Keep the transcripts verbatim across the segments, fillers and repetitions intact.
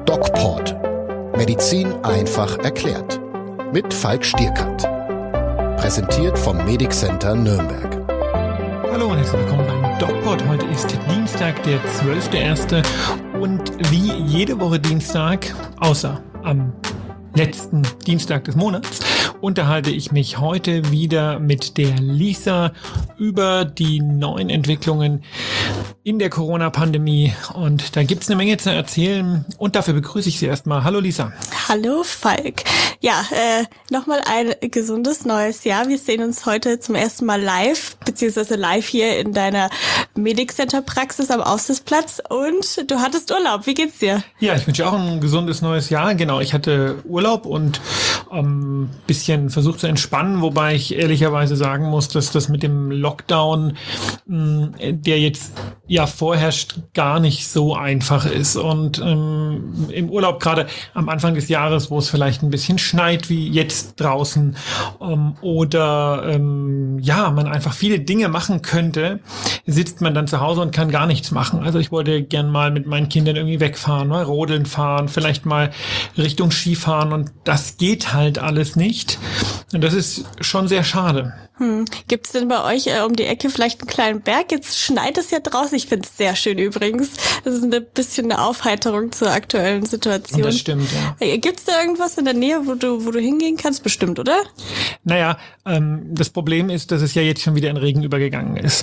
DocPort. Medizin einfach erklärt. Mit Falk Stierkant. Präsentiert vom Medic Center Nürnberg. Hallo und herzlich willkommen beim DocPort. Heute ist Dienstag, der zwölfte erste und wie jede Woche Dienstag, außer am letzten Dienstag des Monats, unterhalte ich mich heute wieder mit der Lisa über die neuen Entwicklungen in der Corona-Pandemie. Und da gibt's eine Menge zu erzählen. Und dafür begrüße ich Sie erstmal. Hallo Lisa. Hallo Falk. Ja, äh, nochmal ein gesundes neues Jahr. Wir sehen uns heute zum ersten Mal live, beziehungsweise live hier in deiner Medic Center Praxis am Aussichtsplatz. Und du hattest Urlaub. Wie geht's dir? Ja, ich wünsche auch ein gesundes neues Jahr. Genau, ich hatte Urlaub und ähm, bisschen versucht zu entspannen, wobei ich ehrlicherweise sagen muss, dass das mit dem Lockdown, mh, der jetzt ja vorherrscht, gar nicht so einfach ist. Und ähm, im Urlaub, gerade am Anfang des Jahres, wo es vielleicht ein bisschen schneit wie jetzt draußen ähm, oder ähm, ja, man einfach viele Dinge machen könnte, sitzt man dann zu Hause und kann gar nichts machen. Also ich wollte gern mal mit meinen Kindern irgendwie wegfahren, mal rodeln fahren, vielleicht mal Richtung Skifahren und das geht halt alles nicht. Und das ist schon sehr schade. Hm. Gibt es denn bei euch äh, um die Ecke vielleicht einen kleinen Berg? Jetzt schneit es ja draußen. Ich finde es sehr schön übrigens. Das ist ein bisschen eine Aufheiterung zur aktuellen Situation. Das stimmt, ja. Gibt es da irgendwas in der Nähe, wo du wo du hingehen kannst? Bestimmt, oder? Naja, ähm, das Problem ist, dass es ja jetzt schon wieder in Regen übergegangen ist.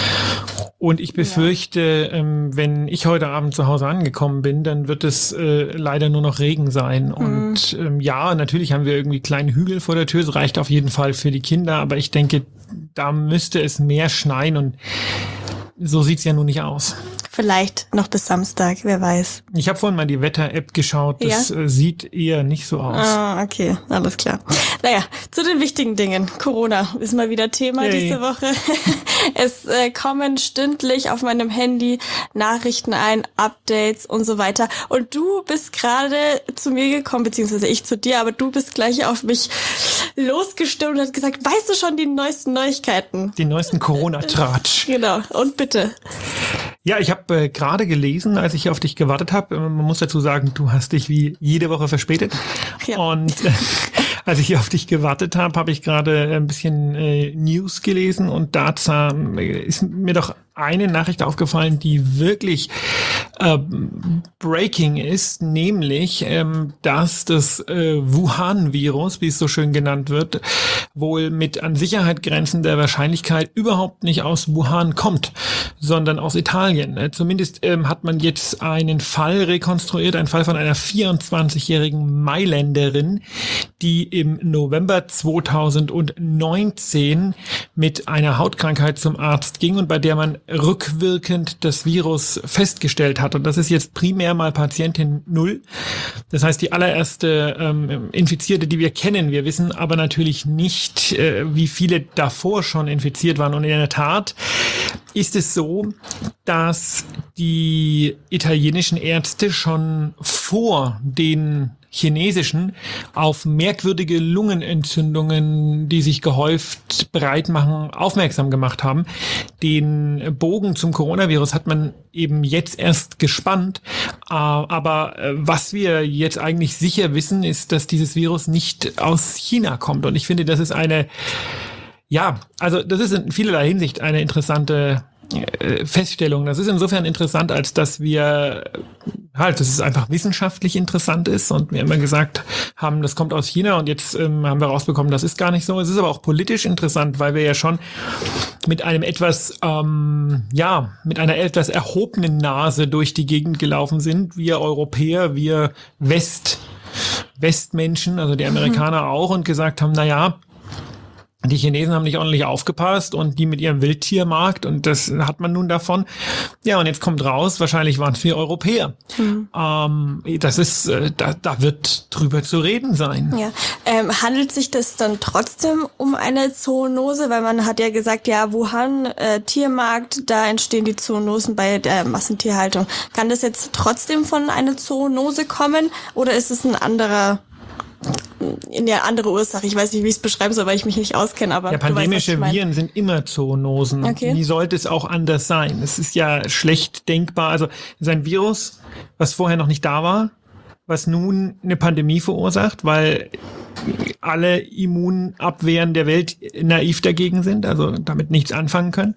Und ich befürchte, ja. ähm, wenn ich heute Abend zu Hause angekommen bin, dann wird es äh, leider nur noch Regen sein. Mhm. Und ähm, ja, natürlich haben wir irgendwie kleine Hügel vor der Tür. Es reicht auf jeden Fall für die Kinder. Aber ich denke, da müsste es mehr schneien. Und so sieht's ja nun nicht aus. Vielleicht noch bis Samstag, wer weiß. Ich habe vorhin mal die Wetter-App geschaut. Das ja? äh, sieht eher nicht so aus. Ah, okay, alles klar. Naja, zu den wichtigen Dingen. Corona ist mal wieder Thema hey. diese Woche. Es äh, kommen stündlich auf meinem Handy Nachrichten ein, Updates und so weiter. Und du bist gerade zu mir gekommen, beziehungsweise ich zu dir, aber du bist gleich auf mich losgestürmt und hast gesagt, weißt du schon die neuesten Neuigkeiten? Die neuesten Corona-Tratsch. Genau, und bitte. Ja, ich habe äh, gerade gelesen, als ich auf dich gewartet habe. Man muss dazu sagen, du hast dich wie jede Woche verspätet. Ja. Und äh, als ich auf dich gewartet habe, habe ich gerade ein bisschen äh, News gelesen und da äh, ist mir doch eine Nachricht aufgefallen, die wirklich äh, breaking ist, nämlich, ähm, dass das äh, Wuhan-Virus, wie es so schön genannt wird, wohl mit an Sicherheit grenzender Wahrscheinlichkeit überhaupt nicht aus Wuhan kommt, sondern aus Italien. Zumindest ähm, hat man jetzt einen Fall rekonstruiert, einen Fall von einer vierundzwanzigjährigen Mailänderin, die im November zweitausendneunzehn mit einer Hautkrankheit zum Arzt ging und bei der man rückwirkend das Virus festgestellt hat. Und das ist jetzt primär mal Patientin Null. Das heißt, die allererste ähm, Infizierte, die wir kennen. Wir wissen aber natürlich nicht, äh, wie viele davor schon infiziert waren. Und in der Tat ist es so, dass die italienischen Ärzte schon vor den chinesischen auf merkwürdige Lungenentzündungen, die sich gehäuft breit machen, aufmerksam gemacht haben. Den Bogen zum Coronavirus hat man eben jetzt erst gespannt. Aber was wir jetzt eigentlich sicher wissen, ist, dass dieses Virus nicht aus China kommt. Und ich finde, das ist eine, ja, also das ist in vielerlei Hinsicht eine interessante Feststellung. Das ist insofern interessant, als dass wir halt, dass es einfach wissenschaftlich interessant ist und wir immer gesagt haben, das kommt aus China und jetzt ähm, haben wir rausbekommen, das ist gar nicht so. Es ist aber auch politisch interessant, weil wir ja schon mit einem etwas, ähm, ja, mit einer etwas erhobenen Nase durch die Gegend gelaufen sind. Wir Europäer, wir West, Westmenschen, also die Amerikaner auch und gesagt haben, na ja, die Chinesen haben nicht ordentlich aufgepasst und die mit ihrem Wildtiermarkt und das hat man nun davon. Ja, und jetzt kommt raus, wahrscheinlich waren es wir Europäer. Mhm. Ähm, das ist, äh, da, da wird drüber zu reden sein. Ja, ähm, handelt sich das dann trotzdem um eine Zoonose? Weil man hat ja gesagt, ja, Wuhan, äh, Tiermarkt, da entstehen die Zoonosen bei der Massentierhaltung. Kann das jetzt trotzdem von einer Zoonose kommen oder ist es ein anderer eine andere Ursache? Ich weiß nicht, wie ich es beschreiben soll, weil ich mich nicht auskenne, aber ja, pandemische du weißt, Viren sind immer Zoonosen. Okay. Wie sollte es auch anders sein? Es ist ja schlecht denkbar. Also es ist ein Virus, was vorher noch nicht da war, was nun eine Pandemie verursacht, weil alle Immunabwehren der Welt naiv dagegen sind, also damit nichts anfangen können.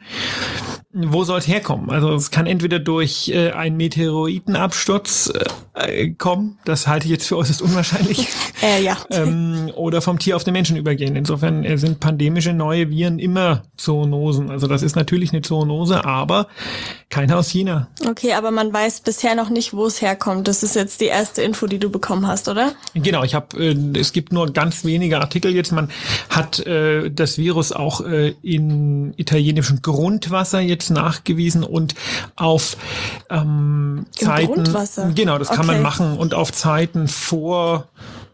Wo soll es herkommen? Also es kann entweder durch äh, einen Meteoritenabsturz äh, kommen, das halte ich jetzt für äußerst unwahrscheinlich, äh, ja. ähm, oder vom Tier auf den Menschen übergehen. Insofern äh, sind pandemische neue Viren immer Zoonosen. Also das ist natürlich eine Zoonose, aber keine aus China. Okay, aber man weiß bisher noch nicht, wo es herkommt. Das ist jetzt die erste Info, die du bekommen hast, oder? Genau, ich habe, äh, es gibt nur ganz wenige Artikel jetzt. Man hat äh, das Virus auch äh, in italienischem Grundwasser jetzt nachgewiesen und auf ähm, Im Zeiten. Grundwasser? Genau, das kann Okay. man machen und auf Zeiten vor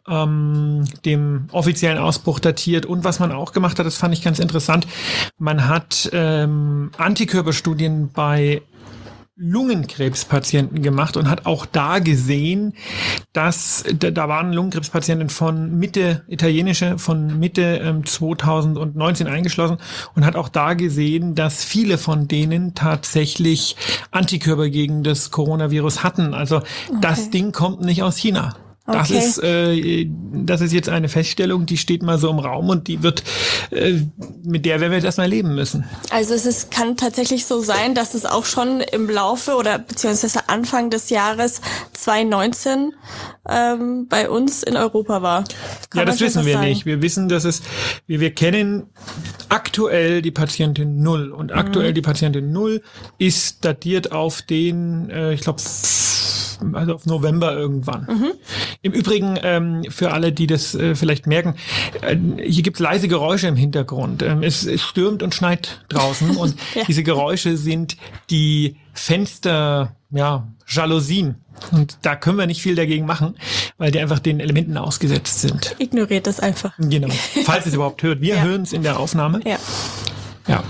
ähm, dem offiziellen Ausbruch datiert. Und was man auch gemacht hat, das fand ich ganz interessant, man hat ähm, Antikörperstudien bei Lungenkrebspatienten gemacht und hat auch da gesehen, dass da, da waren Lungenkrebspatienten von Mitte, italienische, von Mitte ähm, zweitausendneunzehn eingeschlossen und hat auch da gesehen, dass viele von denen tatsächlich Antikörper gegen das Coronavirus hatten. Also okay. Das Ding kommt nicht aus China. Das Okay. ist äh, das ist jetzt eine Feststellung, die steht mal so im Raum und die wird äh, mit der werden wir jetzt erstmal leben müssen. Also es ist, kann tatsächlich so sein, dass es auch schon im Laufe oder beziehungsweise Anfang des Jahres zwanzig neunzehn ähm, bei uns in Europa war. Kann ja, das man schon wissen so wir sagen? nicht. Wir wissen, dass es, wir, wir kennen aktuell die Patientin Null und aktuell Mhm. die Patientin Null ist datiert auf den, äh, ich glaube, also auf November irgendwann. Mhm. Im Übrigen, ähm, für alle, die das äh, vielleicht merken, äh, hier gibt es leise Geräusche im Hintergrund. Ähm, es, es stürmt und schneit draußen und Ja. diese Geräusche sind die Fenster, ja, Jalousien. Und da können wir nicht viel dagegen machen, weil die einfach den Elementen ausgesetzt sind. Ignoriert das einfach. Genau. Falls es überhaupt hört. Wir Ja. hören es in der Aufnahme. Ja. Ja.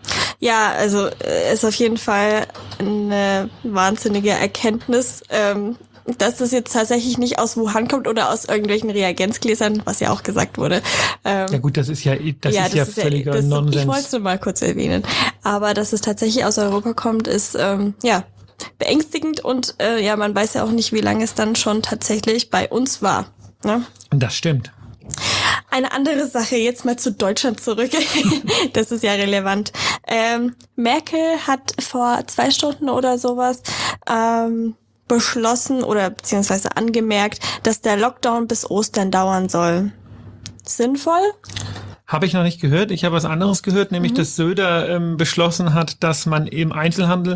Ja, also äh, ist auf jeden Fall eine wahnsinnige Erkenntnis, ähm, dass das jetzt tatsächlich nicht aus Wuhan kommt oder aus irgendwelchen Reagenzgläsern, was ja auch gesagt wurde. Ähm, Ja gut, das ist ja, das ja, ist ja völliger das, Nonsens. Ich wollte es nur mal kurz erwähnen. Aber dass es tatsächlich aus Europa kommt, ist ähm, ja beängstigend und äh, ja, man weiß ja auch nicht, wie lange es dann schon tatsächlich bei uns war. Ne? Das stimmt. Eine andere Sache, jetzt mal zu Deutschland zurück. Das ist ja relevant. Ähm, Merkel hat vor zwei Stunden oder sowas ähm, beschlossen oder beziehungsweise angemerkt, dass der Lockdown bis Ostern dauern soll. Sinnvoll? Habe ich noch nicht gehört. Ich habe was anderes gehört, nämlich Mhm. dass Söder ähm, beschlossen hat, dass man im Einzelhandel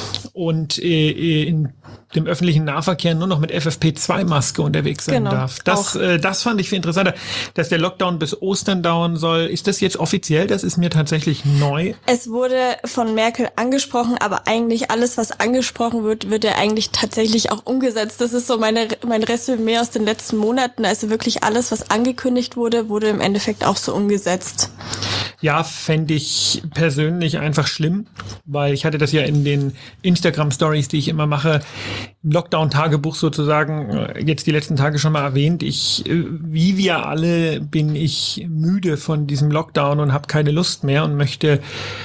und äh, in dem öffentlichen Nahverkehr nur noch mit F F P zwei Maske unterwegs sein Genau, darf. Das, auch. äh, das fand ich viel interessanter, dass der Lockdown bis Ostern dauern soll. Ist das jetzt offiziell? Das ist mir tatsächlich neu. Es wurde von Merkel angesprochen, aber eigentlich alles, was angesprochen wird, wird ja eigentlich tatsächlich auch umgesetzt. Das ist so meine, mein Resümee aus den letzten Monaten. Also wirklich alles, was angekündigt wurde, wurde im Endeffekt auch so umgesetzt. Ja, fände ich persönlich einfach schlimm, weil ich hatte das ja in den Instagram-Stories, die ich immer mache, im Lockdown-Tagebuch sozusagen äh, jetzt die letzten Tage schon mal erwähnt. Ich, äh, wie wir alle, bin ich müde von diesem Lockdown und habe keine Lust mehr und möchte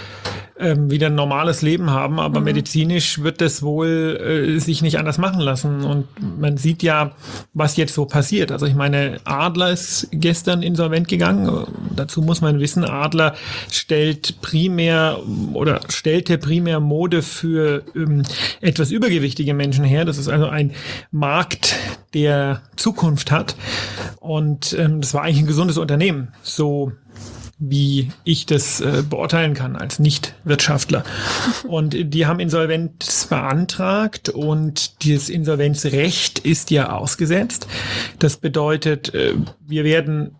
ähm, wieder ein normales Leben haben, aber mhm. medizinisch wird das wohl äh, sich nicht anders machen lassen. Und man sieht ja, was jetzt so passiert. Also ich meine, Adler ist gestern insolvent gegangen. Dazu muss man wissen, Adler stellt primär oder stellte primär Mode für ähm, etwas übergewichtige Menschen her. Das ist also ein Markt, der Zukunft hat. Und ähm, das war eigentlich ein gesundes Unternehmen. So wie ich das äh, beurteilen kann als Nicht-Wirtschaftler. Und die haben Insolvenz beantragt und das Insolvenzrecht ist ja ausgesetzt. Das bedeutet, äh, wir werden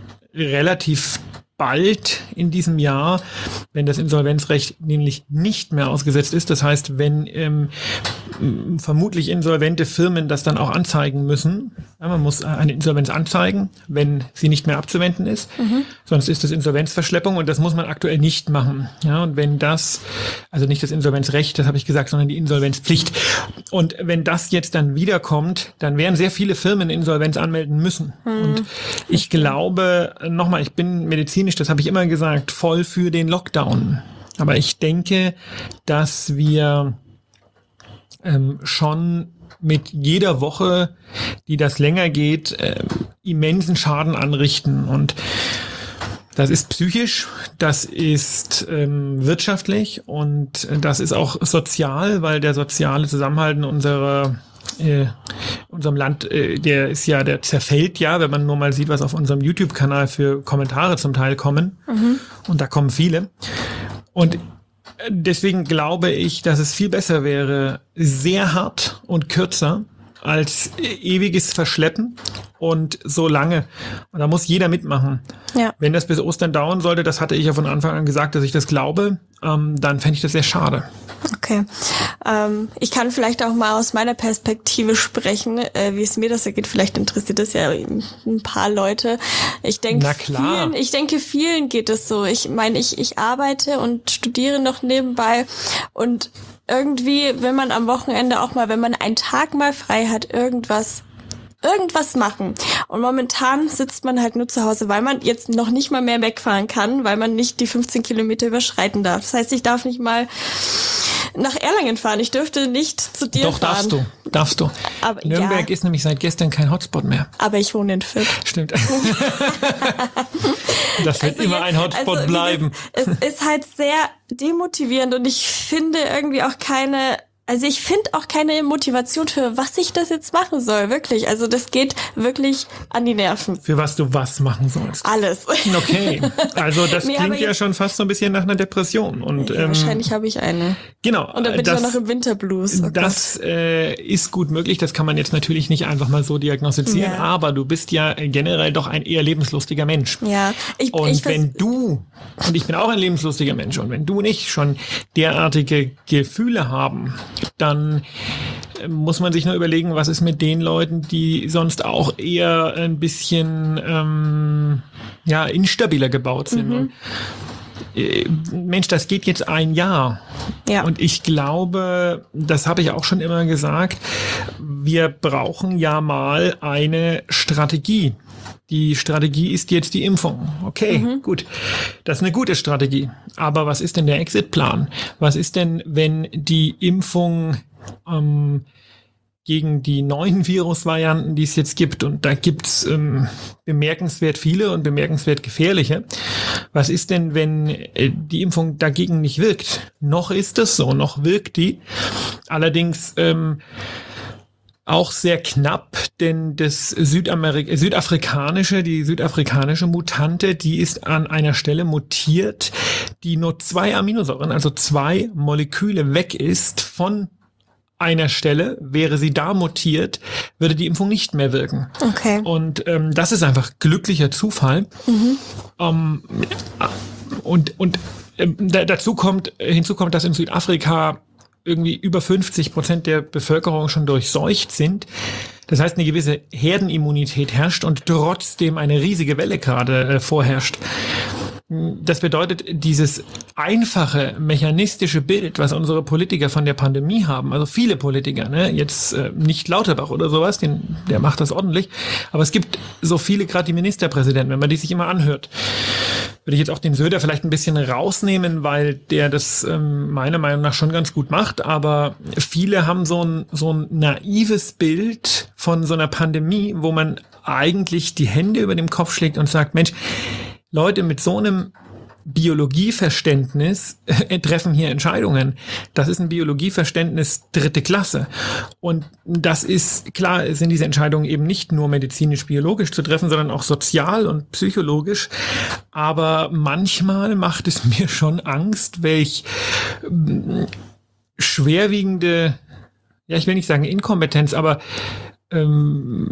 relativ bald in diesem Jahr, wenn das Insolvenzrecht nämlich nicht mehr ausgesetzt ist, das heißt, wenn ähm, vermutlich insolvente Firmen das dann auch anzeigen müssen. Ja, man muss eine Insolvenz anzeigen, wenn sie nicht mehr abzuwenden ist. Mhm. Sonst ist das Insolvenzverschleppung und das muss man aktuell nicht machen. Ja, und wenn das, also nicht das Insolvenzrecht, das habe ich gesagt, sondern die Insolvenzpflicht. Und wenn das jetzt dann wiederkommt, dann werden sehr viele Firmen Insolvenz anmelden müssen. Mhm. Und ich glaube, nochmal, ich bin medizinisch, das habe ich immer gesagt, voll für den Lockdown. Aber ich denke, dass wir ähm, schon mit jeder Woche, die das länger geht, äh, immensen Schaden anrichten. Und das ist psychisch, das ist ähm, wirtschaftlich und das ist auch sozial, weil der soziale Zusammenhalt in unserer äh, unserem Land, äh, der ist ja, der zerfällt ja, wenn man nur mal sieht, was auf unserem YouTube-Kanal für Kommentare zum Teil kommen. Mhm. Und da kommen viele. Und deswegen glaube ich, dass es viel besser wäre, sehr hart und kürzer als ewiges Verschleppen und so lange. Und da muss jeder mitmachen. Ja. Wenn das bis Ostern dauern sollte, das hatte ich ja von Anfang an gesagt, dass ich das glaube, ähm, dann fände ich das sehr schade. Okay. Ähm, ich kann vielleicht auch mal aus meiner Perspektive sprechen, äh, wie es mir das ergeht. Vielleicht interessiert das ja ein paar Leute. Ich denke, vielen, ich denke, vielen geht es so. Ich meine, ich, ich arbeite und studiere noch nebenbei und irgendwie will man am Wochenende auch mal, wenn man einen Tag mal frei hat, irgendwas irgendwas machen. Und momentan sitzt man halt nur zu Hause, weil man jetzt noch nicht mal mehr wegfahren kann, weil man nicht die fünfzehn Kilometer überschreiten darf. Das heißt, ich darf nicht mal nach Erlangen fahren. Ich dürfte nicht zu dir Doch, fahren. Doch, darfst du. Darfst du. Aber, Nürnberg ja. ist nämlich seit gestern kein Hotspot mehr. Aber ich wohne in Fürth. Stimmt. Das wird also immer ein Hotspot also, bleiben. Es, es ist halt sehr demotivierend und ich finde irgendwie auch keine... Also ich finde auch keine Motivation für was ich das jetzt machen soll, wirklich. Also das geht wirklich an die Nerven. Für was du was machen sollst? Alles. Okay, also das nee, klingt ja schon fast so ein bisschen nach einer Depression. Und ja, ähm, wahrscheinlich habe ich eine. Genau. Und dann bin das, ich auch noch im Winterblues. Oh das äh, ist gut möglich, das kann man jetzt natürlich nicht einfach mal so diagnostizieren, ja. Aber du bist ja generell doch ein eher lebenslustiger Mensch. Ja. Ich, und ich wenn du, und ich bin auch ein lebenslustiger Mensch, und wenn du nicht schon derartige Gefühle haben, dann muss man sich nur überlegen, was ist mit den Leuten, die sonst auch eher ein bisschen ähm, ja instabiler gebaut sind. Mhm. Und, äh, Mensch, das geht jetzt ein Jahr. Ja. Und ich glaube, das habe ich auch schon immer gesagt, wir brauchen ja mal eine Strategie. Die Strategie ist jetzt die Impfung. Okay, mhm. gut. Das ist eine gute Strategie. Aber was ist denn der Exit-Plan? Was ist denn, wenn die Impfung ähm, gegen die neuen Virusvarianten, die es jetzt gibt, und da gibt's ähm, bemerkenswert viele und bemerkenswert gefährliche. Was ist denn, wenn äh, die Impfung dagegen nicht wirkt? Noch ist es so, noch wirkt die. Allerdings ähm, auch sehr knapp, denn das Südamerik- südafrikanische, die südafrikanische Mutante, die ist an einer Stelle mutiert, die nur zwei Aminosäuren, also zwei Moleküle weg ist von einer Stelle. Wäre sie da mutiert, würde die Impfung nicht mehr wirken. Okay. Und ähm, das ist einfach glücklicher Zufall. Mhm. Ähm, und und ähm, da, dazu kommt, hinzu kommt, dass in Südafrika irgendwie über fünfzig Prozent der Bevölkerung schon durchseucht sind. Das heißt, eine gewisse Herdenimmunität herrscht und trotzdem eine riesige Welle gerade äh, vorherrscht. Das bedeutet, dieses einfache, mechanistische Bild, was unsere Politiker von der Pandemie haben, also viele Politiker, ne, jetzt äh, nicht Lauterbach oder sowas, den, der macht das ordentlich, aber es gibt so viele, gerade die Ministerpräsidenten, wenn man die sich immer anhört, würde ich jetzt auch den Söder vielleicht ein bisschen rausnehmen, weil der das ähm, meiner Meinung nach schon ganz gut macht, aber viele haben so ein, so ein naives Bild von so einer Pandemie, wo man eigentlich die Hände über dem Kopf schlägt und sagt, Mensch, Leute mit so einem Biologieverständnis äh, treffen hier Entscheidungen. Das ist ein Biologieverständnis dritte Klasse. Und das ist, klar, sind diese Entscheidungen eben nicht nur medizinisch-biologisch zu treffen, sondern auch sozial und psychologisch. Aber manchmal macht es mir schon Angst, welch äh, schwerwiegende, ja, ich will nicht sagen Inkompetenz, aber ähm,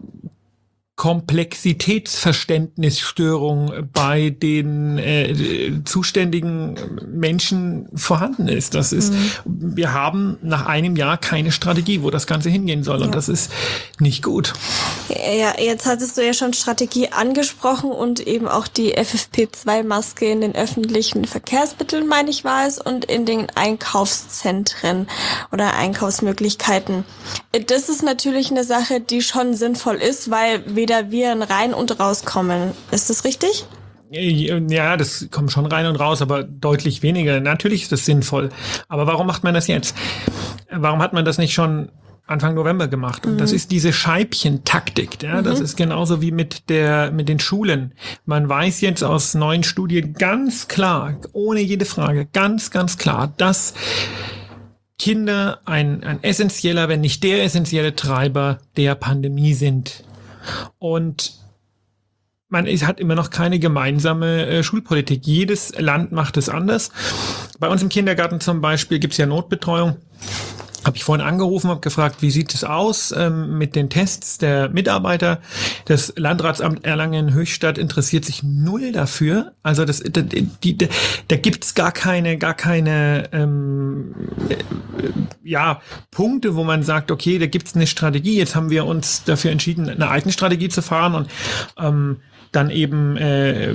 Komplexitätsverständnisstörung bei den äh, zuständigen Menschen vorhanden ist. Das ist, mhm. wir haben nach einem Jahr keine Strategie, wo das Ganze hingehen soll. Und ja. das ist nicht gut. Ja, jetzt hattest du ja schon Strategie angesprochen und eben auch die F F P zwei Maske in den öffentlichen Verkehrsmitteln, meine ich, war es, und in den Einkaufszentren oder Einkaufsmöglichkeiten. Das ist natürlich eine Sache, die schon sinnvoll ist, weil weder Viren rein und rauskommen. Ist das richtig? Ja, das kommt schon rein und raus, aber deutlich weniger. Natürlich ist das sinnvoll. Aber warum macht man das jetzt? Warum hat man das nicht schon Anfang November gemacht? Und mhm. das ist diese Scheibchentaktik. Ja? Mhm. Das ist genauso wie mit der, mit den Schulen. Man weiß jetzt aus neuen Studien ganz klar, ohne jede Frage, ganz, ganz klar, dass Kinder ein, ein essentieller, wenn nicht der essentielle Treiber der Pandemie sind. Und man ist, hat immer noch keine gemeinsame äh, Schulpolitik. Jedes Land macht es anders. Bei uns im Kindergarten zum Beispiel gibt es ja Notbetreuung. Habe ich vorhin angerufen, habe gefragt, wie sieht es aus ähm, mit den Tests der Mitarbeiter. Das Landratsamt Erlangen-Höchstadt interessiert sich null dafür. Also das, da, die, da, da gibt's gar keine, gar keine ähm, äh, ja Punkte, wo man sagt, okay, da gibt's eine Strategie. Jetzt haben wir uns dafür entschieden, eine eigene Strategie zu fahren und ähm, dann eben äh,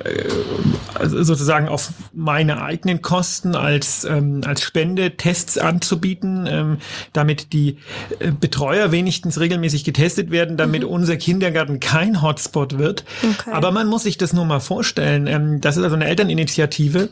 sozusagen auf meine eigenen Kosten als ähm, als Spende Tests anzubieten, ähm, damit die äh, Betreuer wenigstens regelmäßig getestet werden, damit mhm. unser Kindergarten kein Hotspot wird. Okay. Aber man muss sich das nur mal vorstellen. Ähm, das ist also eine Elterninitiative,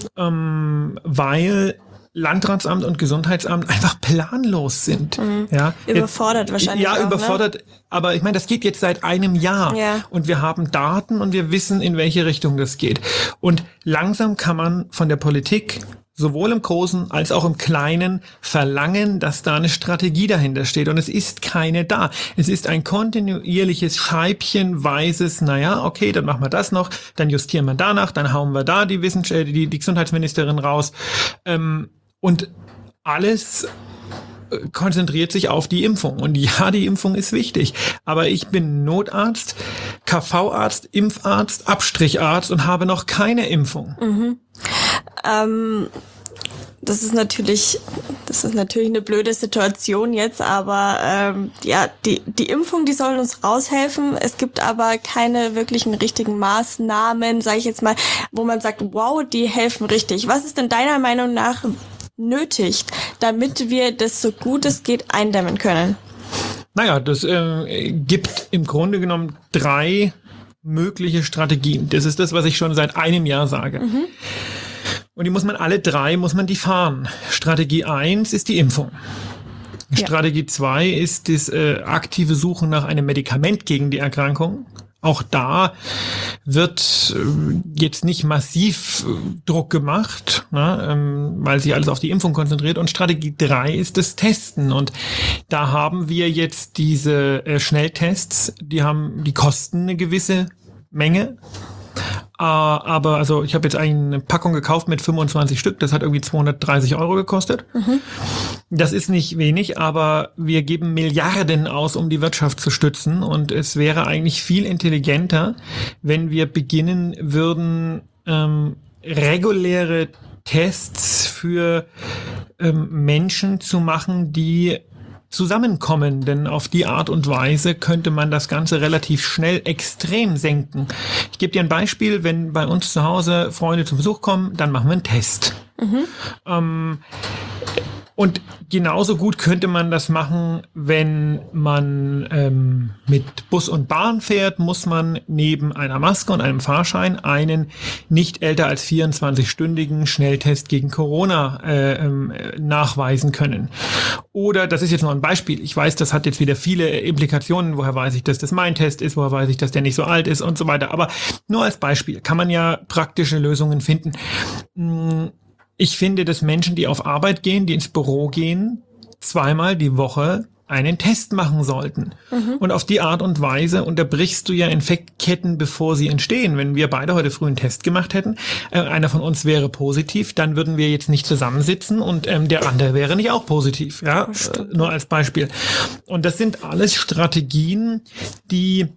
ähm, weil Landratsamt und Gesundheitsamt einfach planlos sind. Mhm. Ja, überfordert jetzt, wahrscheinlich Ja, auch, überfordert. Ne? Aber ich meine, das geht jetzt seit einem Jahr. Ja. Und wir haben Daten und wir wissen, in welche Richtung das geht. Und langsam kann man von der Politik sowohl im Großen als auch im Kleinen verlangen, dass da eine Strategie dahinter steht. Und es ist keine da. Es ist ein kontinuierliches, scheibchenweises, naja, okay, dann machen wir das noch, dann justieren wir danach, dann hauen wir da die, Wissenschaft, die, die Gesundheitsministerin raus. Ähm, und alles konzentriert sich auf die Impfung. Und ja, die Impfung ist wichtig. Aber ich bin Notarzt, K V-Arzt, Impfarzt, Abstricharzt und habe noch keine Impfung. Mhm. Ähm, das ist natürlich, das ist natürlich eine blöde Situation jetzt, aber ähm, ja, die die Impfung, die soll uns raushelfen. Es gibt aber keine wirklichen richtigen Maßnahmen, sage ich jetzt mal, wo man sagt, wow, die helfen richtig. Was ist denn deiner Meinung nach nötig, damit wir das so gut es geht eindämmen können? Naja, das äh, gibt im Grunde genommen drei mögliche Strategien. Das ist das, was ich schon seit einem Jahr sage. Mhm. Und die muss man alle drei, muss man die fahren. Strategie eins ist die Impfung. Ja. Strategie zwei ist das äh, aktive Suchen nach einem Medikament gegen die Erkrankung. Auch da wird äh, jetzt nicht massiv äh, Druck gemacht, ne, ähm, weil sich alles auf die Impfung konzentriert. Und Strategie drei ist das Testen. Und da haben wir jetzt diese äh, Schnelltests, die haben, die kosten eine gewisse Menge. Uh, aber also ich habe jetzt eine Packung gekauft mit fünfundzwanzig Stück, das hat irgendwie zweihundertdreißig Euro gekostet. Mhm. Das ist nicht wenig, aber wir geben Milliarden aus, um die Wirtschaft zu stützen, und es wäre eigentlich viel intelligenter, wenn wir beginnen würden, ähm, reguläre Tests für ähm, Menschen zu machen, die zusammenkommen, denn auf die Art und Weise könnte man das Ganze relativ schnell extrem senken. Ich gebe dir ein Beispiel, wenn bei uns zu Hause Freunde zu Besuch kommen, dann machen wir einen Test. Mhm. Ähm, und genauso gut könnte man das machen, wenn man ähm, mit Bus und Bahn fährt, muss man neben einer Maske und einem Fahrschein einen nicht älter als vierundzwanzig-stündigen Schnelltest gegen Corona äh, ähm, nachweisen können. Oder, das ist jetzt nur ein Beispiel, ich weiß, das hat jetzt wieder viele Implikationen, woher weiß ich, dass das mein Test ist, woher weiß ich, dass der nicht so alt ist und so weiter, aber nur als Beispiel kann man ja praktische Lösungen finden. Ich finde, dass Menschen, die auf Arbeit gehen, die ins Büro gehen, zweimal die Woche einen Test machen sollten. Mhm. Und auf die Art und Weise unterbrichst du ja Infektketten, bevor sie entstehen. Wenn wir beide heute früh einen Test gemacht hätten, äh, einer von uns wäre positiv, dann würden wir jetzt nicht zusammensitzen und ähm, der andere wäre nicht auch positiv. Ja, äh, nur als Beispiel. Und das sind alles Strategien, die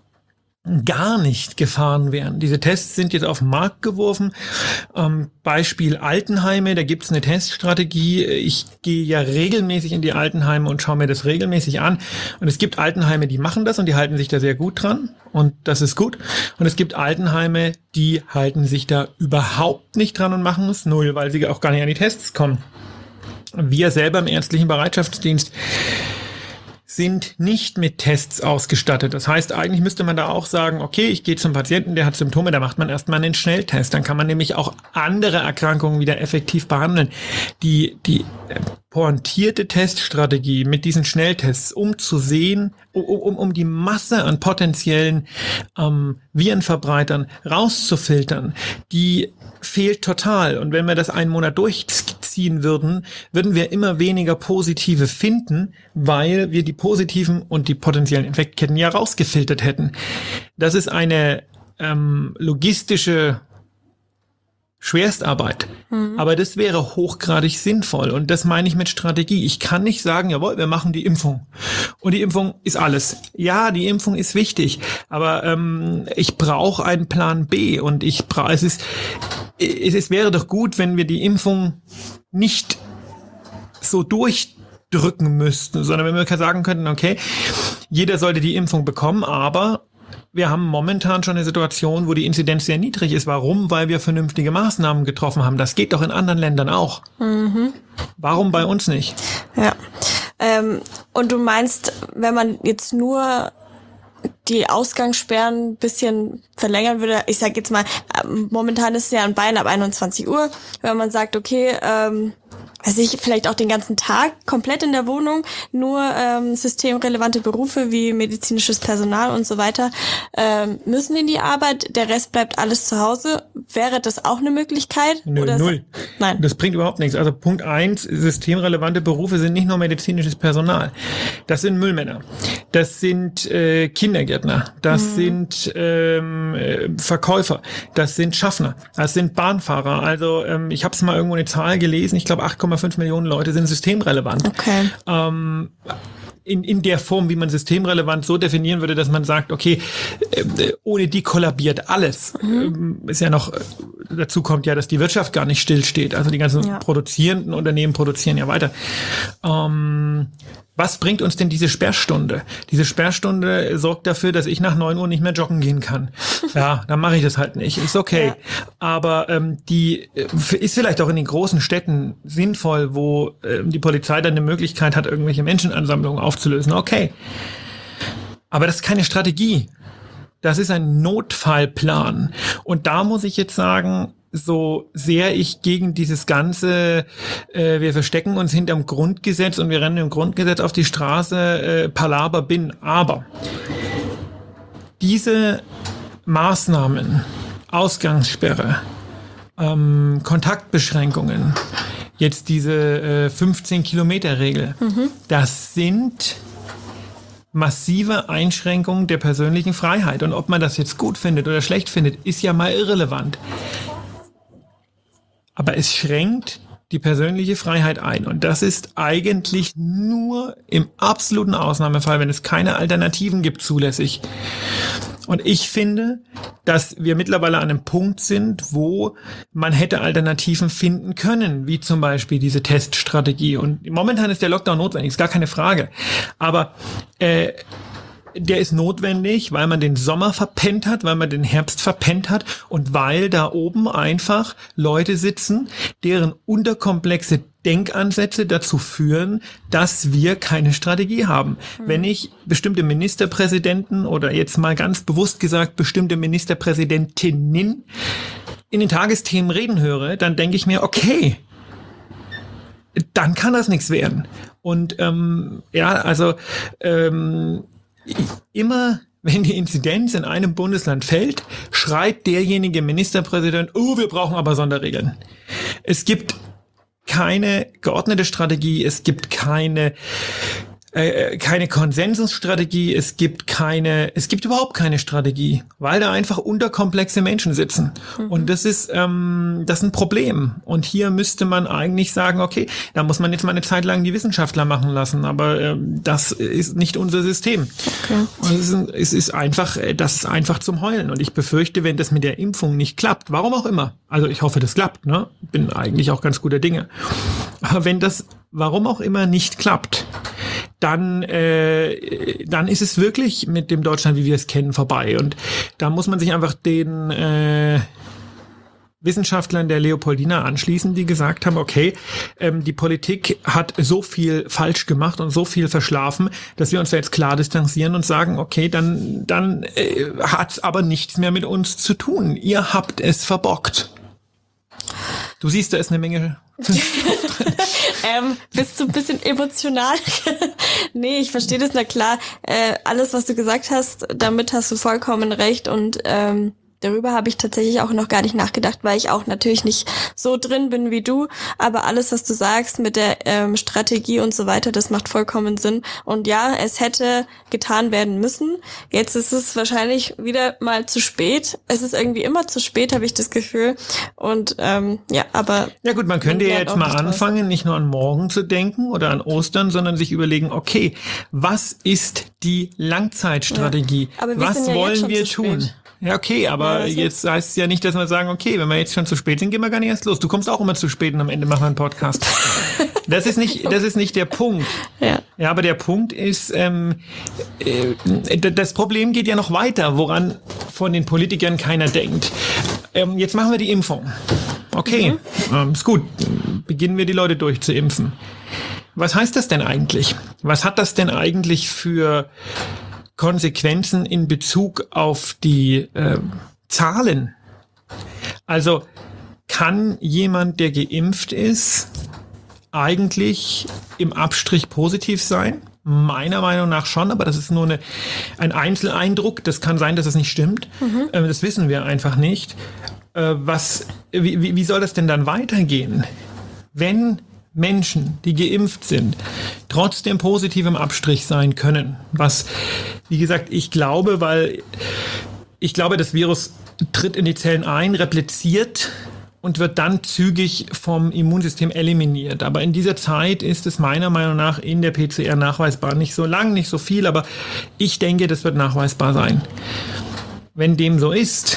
gar nicht gefahren werden. Diese Tests sind jetzt auf den Markt geworfen. Ähm, Beispiel Altenheime, da gibt es eine Teststrategie. Ich gehe ja regelmäßig in die Altenheime und schaue mir das regelmäßig an. Und es gibt Altenheime, die machen das und die halten sich da sehr gut dran. Und das ist gut. Und es gibt Altenheime, die halten sich da überhaupt nicht dran und machen es null, weil sie auch gar nicht an die Tests kommen. Wir selber im ärztlichen Bereitschaftsdienst sind nicht mit Tests ausgestattet. Das heißt, eigentlich müsste man da auch sagen, okay, ich gehe zum Patienten, der hat Symptome, da macht man erstmal einen Schnelltest. Dann kann man nämlich auch andere Erkrankungen wieder effektiv behandeln. Die, die pointierte Teststrategie mit diesen Schnelltests, um zu sehen, um, um, um die Masse an potenziellen ähm, Virenverbreitern rauszufiltern, die fehlt total. Und wenn wir das einen Monat durchziehen würden, würden wir immer weniger Positive finden, weil wir die positiven und die potenziellen Infektketten ja rausgefiltert hätten. Das ist eine ähm, logistische Schwerstarbeit. Mhm. Aber das wäre hochgradig sinnvoll. Und das meine ich mit Strategie. Ich kann nicht sagen, jawohl, wir machen die Impfung. Und die Impfung ist alles. Ja, die Impfung ist wichtig. Aber ähm, ich brauche einen Plan B. Und ich brauche, es ist, es, es wäre doch gut, wenn wir die Impfung nicht so durchdrücken müssten, sondern wenn wir sagen könnten, okay, jeder sollte die Impfung bekommen, aber wir haben momentan schon eine Situation, wo die Inzidenz sehr niedrig ist. Warum? Weil wir vernünftige Maßnahmen getroffen haben. Das geht doch in anderen Ländern auch. Mhm. Warum bei uns nicht? Ja. Ähm, und du meinst, wenn man jetzt nur die Ausgangssperren ein bisschen verlängern würde, ich sag jetzt mal, momentan ist es ja an Bayern ab einundzwanzig Uhr, wenn man sagt, okay, ähm, weiß ich, vielleicht auch den ganzen Tag komplett in der Wohnung, nur ähm, systemrelevante Berufe wie medizinisches Personal und so weiter ähm, müssen in die Arbeit, der Rest bleibt alles zu Hause. Wäre das auch eine Möglichkeit? Nö, oder null. Nein. Das bringt überhaupt nichts. Also Punkt eins, systemrelevante Berufe sind nicht nur medizinisches Personal. Das sind Müllmänner. Das sind äh, Kindergärtner. Das mhm. sind ähm, äh, Verkäufer. Das sind Schaffner. Das sind Bahnfahrer. Also ähm, ich habe es mal irgendwo eine Zahl gelesen. Ich glaube acht Komma fünf Millionen Leute sind systemrelevant. Okay. Ähm, in, in der Form, wie man systemrelevant so definieren würde, dass man sagt, okay, äh, ohne die kollabiert alles. Mhm. Ähm, ist ja noch, dazu kommt ja, dass die Wirtschaft gar nicht stillsteht. Also die ganzen ja. produzierenden Unternehmen produzieren ja weiter. Ähm, Was bringt uns denn diese Sperrstunde? Diese Sperrstunde sorgt dafür, dass ich nach neun Uhr nicht mehr joggen gehen kann. Ja, dann mache ich das halt nicht. Ist okay. Ja. Aber ähm, die ist vielleicht auch in den großen Städten sinnvoll, wo ähm, die Polizei dann eine Möglichkeit hat, irgendwelche Menschenansammlungen aufzulösen. Okay. Aber das ist keine Strategie. Das ist ein Notfallplan. Und da muss ich jetzt sagen, so sehr ich gegen dieses ganze, äh, wir verstecken uns hinterm Grundgesetz und wir rennen im Grundgesetz auf die Straße, äh, Palaver bin. Aber diese Maßnahmen, Ausgangssperre, ähm, Kontaktbeschränkungen, jetzt diese äh, fünfzehn-Kilometer-Regel, mhm. das sind massive Einschränkungen der persönlichen Freiheit. Und ob man das jetzt gut findet oder schlecht findet, ist ja mal irrelevant. Aber es schränkt die persönliche Freiheit ein. Und das ist eigentlich nur im absoluten Ausnahmefall, wenn es keine Alternativen gibt, zulässig. Und ich finde, dass wir mittlerweile an einem Punkt sind, wo man hätte Alternativen finden können, wie zum Beispiel diese Teststrategie. Und momentan ist der Lockdown notwendig, ist gar keine Frage. Aber äh, der ist notwendig, weil man den Sommer verpennt hat, weil man den Herbst verpennt hat und weil da oben einfach Leute sitzen, deren unterkomplexe Denkansätze dazu führen, dass wir keine Strategie haben. Mhm. Wenn ich bestimmte Ministerpräsidenten oder jetzt mal ganz bewusst gesagt bestimmte Ministerpräsidentinnen in den Tagesthemen reden höre, dann denke ich mir, okay, dann kann das nichts werden. Und ähm, ja, also ähm, immer, wenn die Inzidenz in einem Bundesland fällt, schreit derjenige Ministerpräsident, oh, wir brauchen aber Sonderregeln. Es gibt keine geordnete Strategie, es gibt keine äh, keine Konsensusstrategie, es gibt keine, es gibt überhaupt keine Strategie, weil da einfach unterkomplexe Menschen sitzen. Mhm. Und das ist ähm, das ist ein Problem. Und hier müsste man eigentlich sagen, okay, da muss man jetzt mal eine Zeit lang die Wissenschaftler machen lassen, aber ähm, das ist nicht unser System. Okay. Und es ist, es ist einfach, das ist einfach zum Heulen. Und ich befürchte, wenn das mit der Impfung nicht klappt, warum auch immer, also ich hoffe, das klappt, ne? Bin eigentlich auch ganz guter Dinge. Aber wenn das, warum auch immer, nicht klappt, dann äh, dann ist es wirklich mit dem Deutschland, wie wir es kennen, vorbei. Und da muss man sich einfach den äh, Wissenschaftlern der Leopoldina anschließen, die gesagt haben, okay, ähm, die Politik hat so viel falsch gemacht und so viel verschlafen, dass wir uns da jetzt klar distanzieren und sagen, okay, dann, dann äh, hat's aber nichts mehr mit uns zu tun. Ihr habt es verbockt. Du siehst, da ist eine Menge... ähm, bist du ein bisschen emotional? Nee, ich verstehe das, na klar. Äh, alles, was du gesagt hast, damit hast du vollkommen recht und ähm, darüber habe ich tatsächlich auch noch gar nicht nachgedacht, weil ich auch natürlich nicht so drin bin wie du. Aber alles, was du sagst mit der ähm, Strategie und so weiter, das macht vollkommen Sinn. Und ja, es hätte getan werden müssen. Jetzt ist es wahrscheinlich wieder mal zu spät. Es ist irgendwie immer zu spät, habe ich das Gefühl. Und ähm, ja, aber... Ja gut, man könnte ja jetzt mal anfangen, nicht nur an morgen zu denken oder an Ostern, sondern sich überlegen, okay, was ist die Langzeitstrategie? Ja, aber wir was sind ja wollen jetzt schon wir zu tun? Spät. Ja, okay, aber ja, jetzt heißt es ja nicht, dass wir sagen, okay, wenn wir jetzt schon zu spät sind, gehen wir gar nicht erst los. Du kommst auch immer zu spät und am Ende machen wir einen Podcast. Das ist nicht, das ist nicht der Punkt. Ja, ja aber der Punkt ist, ähm, äh, das Problem geht ja noch weiter, woran von den Politikern keiner denkt. Ähm, jetzt machen wir die Impfung. Okay, mhm. ähm, ist gut. Beginnen wir die Leute durchzuimpfen. Was heißt das denn eigentlich? Was hat das denn eigentlich für Konsequenzen in Bezug auf die äh, Zahlen? Also kann jemand, der geimpft ist, eigentlich im Abstrich positiv sein? Meiner Meinung nach schon, aber das ist nur eine, ein Einzeleindruck. Das kann sein, dass es nicht stimmt. Mhm. Äh, das wissen wir einfach nicht. Äh, was, wie, wie soll das denn dann weitergehen? Wenn Menschen, die geimpft sind, trotzdem positiv im Abstrich sein können. Was, wie gesagt, ich glaube, weil ich glaube, das Virus tritt in die Zellen ein, repliziert und wird dann zügig vom Immunsystem eliminiert. Aber in dieser Zeit ist es meiner Meinung nach in der P C R nachweisbar. Nicht so lang, nicht so viel, aber ich denke, das wird nachweisbar sein. Wenn dem so ist,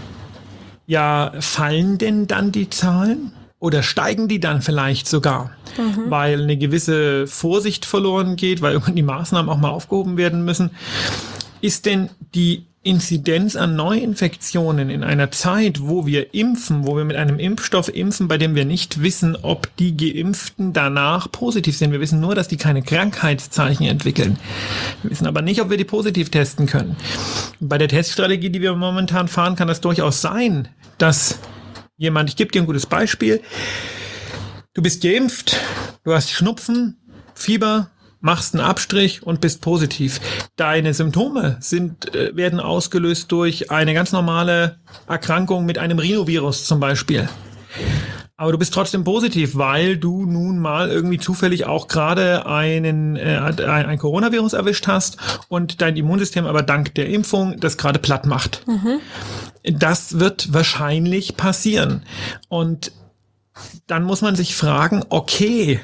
ja, fallen denn dann die Zahlen? Oder steigen die dann vielleicht sogar, mhm. weil eine gewisse Vorsicht verloren geht, weil irgendwann die Maßnahmen auch mal aufgehoben werden müssen? Ist denn die Inzidenz an Neuinfektionen in einer Zeit, wo wir impfen, wo wir mit einem Impfstoff impfen, bei dem wir nicht wissen, ob die Geimpften danach positiv sind? Wir wissen nur, dass die keine Krankheitszeichen entwickeln. Wir wissen aber nicht, ob wir die positiv testen können. Bei der Teststrategie, die wir momentan fahren, kann das durchaus sein, dass jemand, ich gebe dir ein gutes Beispiel, du bist geimpft, du hast Schnupfen, Fieber, machst einen Abstrich und bist positiv. Deine Symptome sind, äh, werden ausgelöst durch eine ganz normale Erkrankung mit einem Rhinovirus zum Beispiel. Aber du bist trotzdem positiv, weil du nun mal irgendwie zufällig auch gerade einen äh, ein, ein Coronavirus erwischt hast und dein Immunsystem aber dank der Impfung das gerade platt macht. Mhm. Das wird wahrscheinlich passieren. Und dann muss man sich fragen, okay,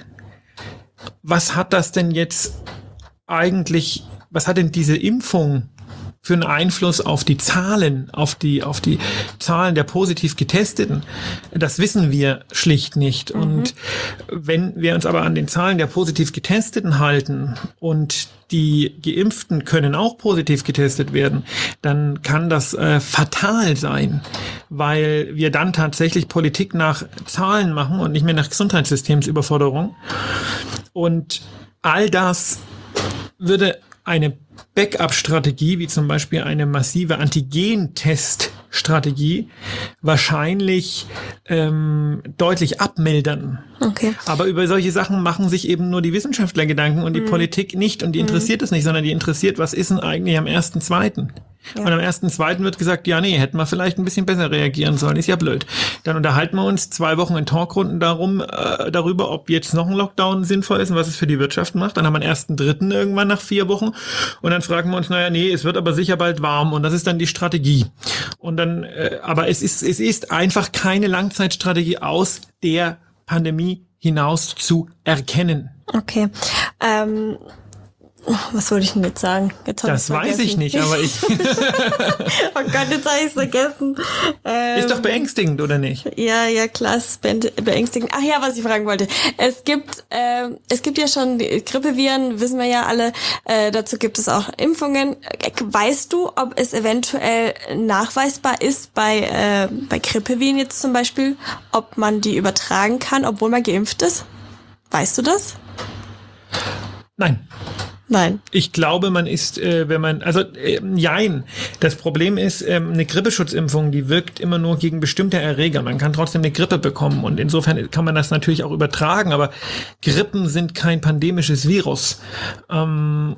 was hat das denn jetzt eigentlich, was hat denn diese Impfung für einen Einfluss auf die Zahlen, auf die, auf die Zahlen der positiv Getesteten? Das wissen wir schlicht nicht. Mhm. Und wenn wir uns aber an den Zahlen der positiv Getesteten halten und die Geimpften können auch positiv getestet werden, dann kann das äh, fatal sein, weil wir dann tatsächlich Politik nach Zahlen machen und nicht mehr nach Gesundheitssystemsüberforderung. Und all das würde eine Backup-Strategie, wie zum Beispiel eine massive Antigen-Test-Strategie, wahrscheinlich ähm, deutlich abmildern. Okay. Aber über solche Sachen machen sich eben nur die Wissenschaftler Gedanken und die mhm. Politik nicht. Und die interessiert es mhm. nicht, sondern die interessiert, was ist denn eigentlich am ersten zweiten Ja. Und am ersten zweiten wird gesagt, ja nee, hätten wir vielleicht ein bisschen besser reagieren sollen, ist ja blöd. Dann unterhalten wir uns zwei Wochen in Talkrunden darum, äh, darüber, ob jetzt noch ein Lockdown sinnvoll ist und was es für die Wirtschaft macht. Dann haben wir den ersten dritten irgendwann nach vier Wochen und dann fragen wir uns, naja, nee, es wird aber sicher bald warm und das ist dann die Strategie. Und dann, äh, aber es ist, es ist einfach keine Langzeitstrategie aus der Pandemie hinaus zu erkennen. Okay. Ähm Was wollte ich denn jetzt sagen? Jetzt das weiß ich nicht, aber ich... Oh Gott, jetzt habe ich es vergessen. Ähm, ist doch beängstigend, oder nicht? Ja, ja, klar, es ist beängstigend. Ach ja, was ich fragen wollte. Es gibt, äh, es gibt ja schon die Grippeviren, wissen wir ja alle. Äh, dazu gibt es auch Impfungen. Weißt du, ob es eventuell nachweisbar ist bei, äh, bei Grippeviren jetzt zum Beispiel, ob man die übertragen kann, obwohl man geimpft ist? Weißt du das? Nein. Nein. Ich glaube, man ist, äh, wenn man, also äh, jein. Das Problem ist, ähm, eine Grippeschutzimpfung, die wirkt immer nur gegen bestimmte Erreger. Man kann trotzdem eine Grippe bekommen und insofern kann man das natürlich auch übertragen, aber Grippen sind kein pandemisches Virus. Ähm,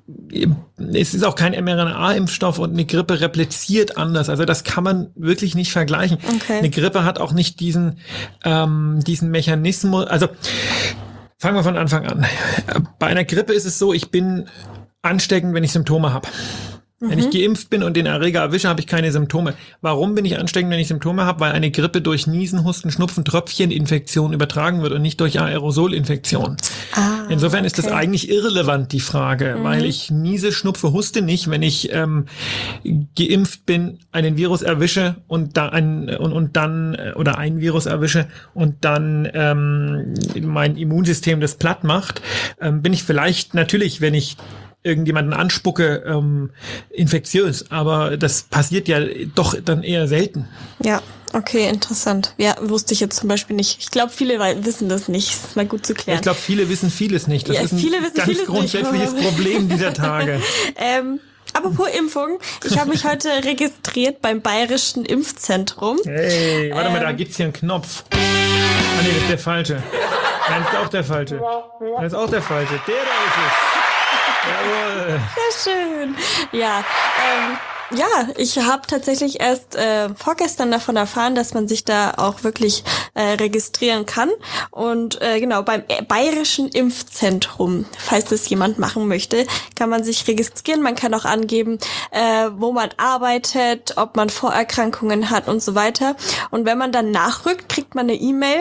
es ist auch kein M R N A-Impfstoff und eine Grippe repliziert anders. Also das kann man wirklich nicht vergleichen. Okay. Eine Grippe hat auch nicht diesen, ähm, diesen Mechanismus, also fangen wir von Anfang an. Bei einer Grippe ist es so, ich bin ansteckend, wenn ich Symptome habe. Mhm. Wenn ich geimpft bin und den Erreger erwische, habe ich keine Symptome. Warum bin ich ansteckend, wenn ich Symptome habe? Weil eine Grippe durch Niesen, Husten, Schnupfen, Tröpfcheninfektion übertragen wird und nicht durch Aerosolinfektion. Ah, Insofern okay. ist das eigentlich irrelevant, die Frage, mhm. weil ich niese, schnupfe, huste nicht, wenn ich ähm, geimpft bin, einen Virus erwische und, da ein, und, und dann oder ein Virus erwische und dann ähm, mein Immunsystem das platt macht, ähm, bin ich vielleicht natürlich, wenn ich irgendjemanden anspucke, ähm, infektiös. Aber das passiert ja doch dann eher selten. Ja, okay, interessant. Ja, wusste ich jetzt zum Beispiel nicht. Ich glaube, viele wissen das nicht. Ist mal gut zu klären. Ich glaube, viele wissen vieles nicht. Das ja, ist ein viele wissen ganz vieles grundsätzliches nicht. Problem dieser Tage. ähm, Apropos Impfung, ich habe mich heute registriert beim Bayerischen Impfzentrum. Hey, warte ähm, mal, da gibt's hier einen Knopf. Ah nee, das ist der falsche. Nein, das ist auch der falsche. Das ist auch der falsche. Der da ist es. Jawohl. Sehr schön. Ja, ähm, ja, ich habe tatsächlich erst äh, vorgestern davon erfahren, dass man sich da auch wirklich äh, registrieren kann. Und äh, genau, beim Bayerischen Impfzentrum, falls das jemand machen möchte, kann man sich registrieren. Man kann auch angeben, äh, wo man arbeitet, ob man Vorerkrankungen hat und so weiter. Und wenn man dann nachrückt, kriegt man eine E-Mail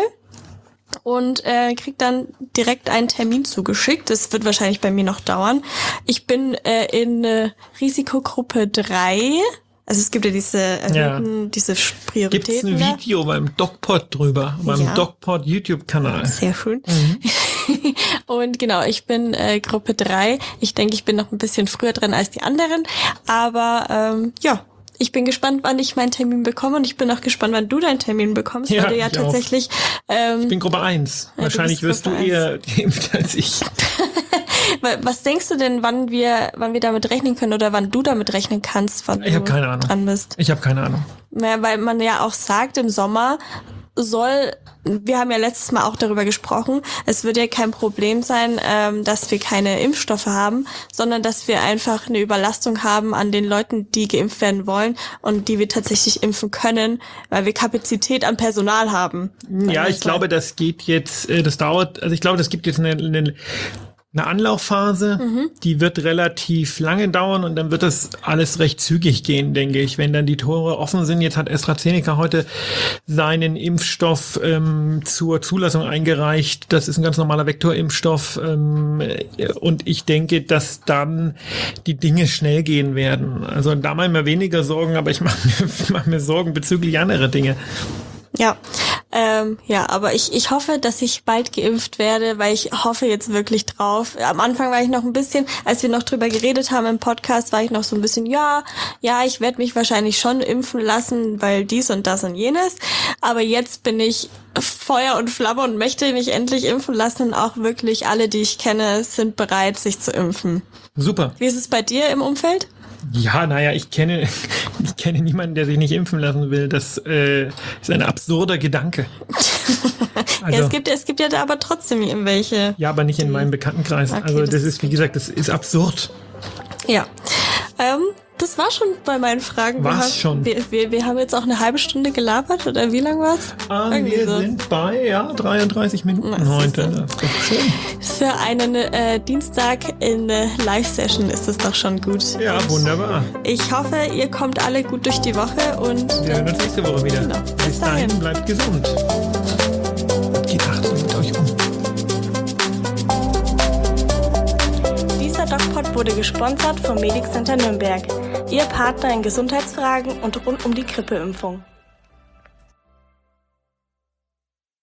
und äh, kriegt dann direkt einen Termin zugeschickt. Das wird wahrscheinlich bei mir noch dauern. Ich bin äh, in äh, Risikogruppe drei. Also es gibt ja diese erhöhten, ja. diese Prioritäten. Gibt's ein da. Video beim DocPod drüber, beim ja. DocPod YouTube-Kanal. Sehr schön. Mhm. Und genau, ich bin äh, Gruppe drei. Ich denke, ich bin noch ein bisschen früher dran als die anderen. Aber ähm, ja, ich bin gespannt, wann ich meinen Termin bekomme und ich bin auch gespannt, wann du deinen Termin bekommst, ja, weil du ja tatsächlich... Ähm, ich bin Gruppe eins. Ja, Wahrscheinlich du wirst du eins. eher geimpft als ich. Was denkst du denn, wann wir wann wir damit rechnen können oder wann du damit rechnen kannst, wann ich du hab keine Ahnung. dran bist? Ich habe keine Ahnung. Ja, weil man ja auch sagt, im Sommer soll, wir haben ja letztes Mal auch darüber gesprochen, es wird ja kein Problem sein, ähm, dass wir keine Impfstoffe haben, sondern dass wir einfach eine Überlastung haben an den Leuten, die geimpft werden wollen und die wir tatsächlich impfen können, weil wir Kapazität an Personal haben. Ja, ich glaube, das geht jetzt, das dauert, also ich glaube, das gibt jetzt eine, eine Eine Anlaufphase, mhm. die wird relativ lange dauern und dann wird das alles recht zügig gehen, denke ich. Wenn dann die Tore offen sind, jetzt hat AstraZeneca heute seinen Impfstoff ähm, zur Zulassung eingereicht. Das ist ein ganz normaler Vektorimpfstoff ähm, und ich denke, dass dann die Dinge schnell gehen werden. Also da mache ich mir weniger Sorgen, aber ich mache mir, mach mir Sorgen bezüglich anderer Dinge. Ja, ähm, ja, aber ich, ich hoffe, dass ich bald geimpft werde, weil ich hoffe jetzt wirklich drauf. Am Anfang war ich noch ein bisschen, als wir noch drüber geredet haben im Podcast, war ich noch so ein bisschen, ja, ja, ich werde mich wahrscheinlich schon impfen lassen, weil dies und das und jenes. Aber jetzt bin ich Feuer und Flamme und möchte mich endlich impfen lassen und auch wirklich alle, die ich kenne, sind bereit, sich zu impfen. Super. Wie ist es bei dir im Umfeld? Ja, naja, ich kenne, ich kenne niemanden, der sich nicht impfen lassen will. Das äh, ist ein absurder Gedanke. Also, ja, es gibt, es gibt ja da aber trotzdem irgendwelche. Ja, aber nicht in meinem Bekanntenkreis. Okay, also das, das ist, ist wie gesagt, das ist absurd. Ja. Ähm, das war schon bei meinen Fragen. Was wir haben, schon? Wir, wir, wir haben jetzt auch eine halbe Stunde gelabert, oder wie lang war's? Ah, wir so. sind bei, ja, dreiunddreißig Minuten Na, heute. Das ist doch schön. Für einen äh, Dienstag in äh, Live-Session ist das doch schon gut. Ja, und wunderbar. Ich hoffe, ihr kommt alle gut durch die Woche und wir hören uns nächste Woche wieder. Genau. Bis, Bis dahin, dahin, bleibt gesund. Geht achtsam mit euch um. Dieser DocPod wurde gesponsert vom Medic Center Nürnberg, Ihr Partner in Gesundheitsfragen und rund um die Grippeimpfung.